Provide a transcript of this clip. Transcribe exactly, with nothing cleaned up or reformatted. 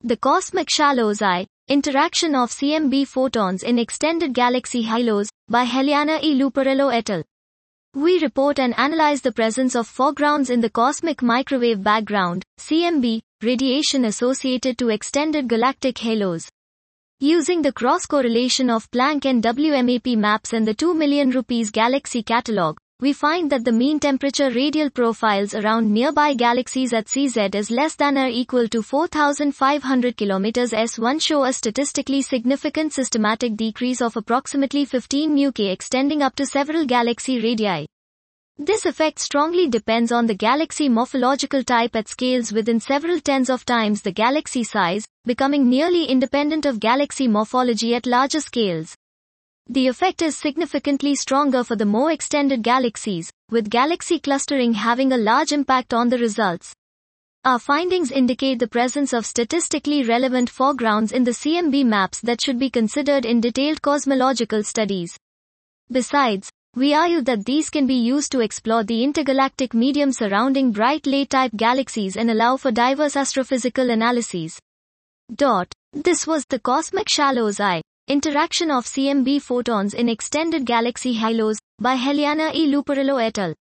The Cosmic Shallows I, Interaction of C M B Photons in Extended Galaxy Halos, by Helena E. Luparello et al. We report and analyze the presence of foregrounds in the cosmic microwave background, C M B, radiation associated to extended galactic halos. Using the cross-correlation of Planck and W M A P maps and the two million rupees galaxy catalog, we find that the mean temperature radial profiles around nearby galaxies at C Z is less than or equal to four thousand five hundred kilometers S one show a statistically significant systematic decrease of approximately fifteen mu K extending up to several galaxy radii. This effect strongly depends on the galaxy morphological type at scales within several tens of times the galaxy size, becoming nearly independent of galaxy morphology at larger scales. The effect is significantly stronger for the more extended galaxies, with galaxy clustering having a large impact on the results. Our findings indicate the presence of statistically relevant foregrounds in the C M B maps that should be considered in detailed cosmological studies. Besides, we argue that these can be used to explore the intergalactic medium surrounding bright Lie-type galaxies and allow for diverse astrophysical analyses. Dot. This was The Cosmic Shallows I, Interaction of C M B Photons in Extended Galaxy Halos, by Helena E. Luparello et al.